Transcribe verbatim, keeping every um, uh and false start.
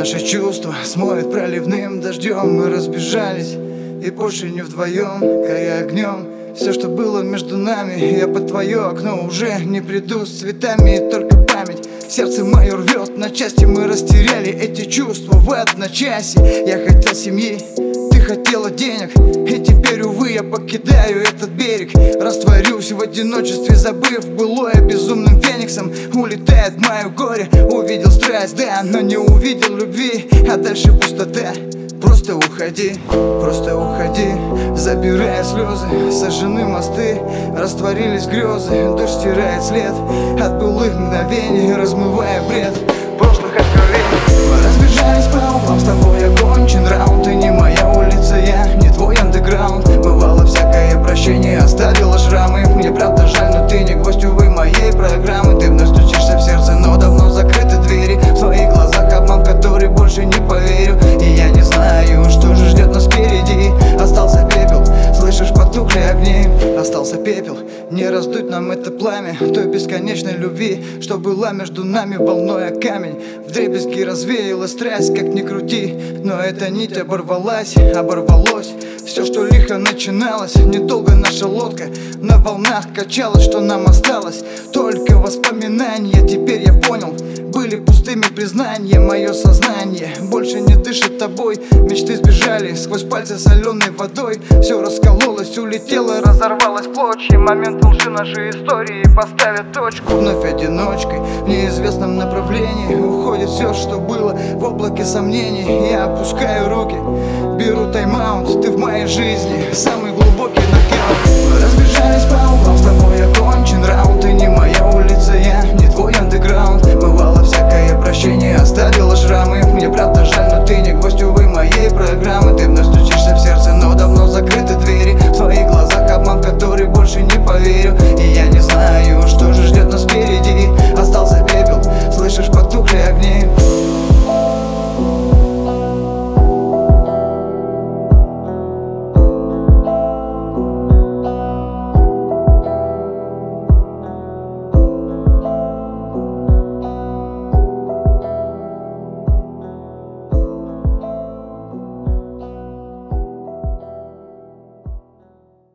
Наши чувства смоет проливным дождем. Мы разбежались и больше не вдвоем, горя огнем. Все, что было между нами, я под твое окно уже не приду с цветами, и только память сердце мое рвет на части. Мы растеряли эти чувства в одночасье. Я хотел семьи, ты хотела денег, и теперь, увы, я покидаю этот берег. Растворюсь в одиночестве, забыв былое, безумным фениксом улетает мое горе. Увидел страсть, да, но не увидел любви, а дальше пустота. Просто уходи, просто уходи, забирая слезы, сожжены мосты, растворились грезы. Дождь стирает след от былых мгновений, размывая бред прошлых откровений. Мы разбежались по углам, с тобой окончен раунд. Ты не моя улица, я не твой андеграунд. Бывало всякое, прощение оставило шрамы. Мне правда жаль, но ты не гвоздь, увы, моей программы. Ты вновь стучишься в сердце, но давно закрыты двери. В твоих глазах обман, в который больше не поверю. И я не знаю, что же ждет нас впереди. Остался пепел, слышишь, потухли огни. Остался пепел, не раздуть нам это пламя той бесконечной любви, что была между нами волной о камень. Вдребезги развеялась страсть, как ни крути, но эта нить оборвалась, оборвалось все, что лихо начиналось. Недолго наша лодка на волнах качалась, что нам осталось только воспоминания. Теперь я понял, были пустыми признания. Мое сознание больше не дышит тобой. Мечты сбежали сквозь пальцы соленой водой. Все раскололось, улетело, разорвалось в клочья. Момент лжи нашей истории поставят точку. Вновь одиночкой в неизвестном направлении уходит все, что было в облаке сомнений. Я опускаю руки, беру тайм-аут. Ты в моей жизни самый глубокий нокаут. Мы разбежались по углам, с тобой окончен раунд. Ты не моя улица, я не твой андеграунд. Бывало всякое, прощение оставило шрамы.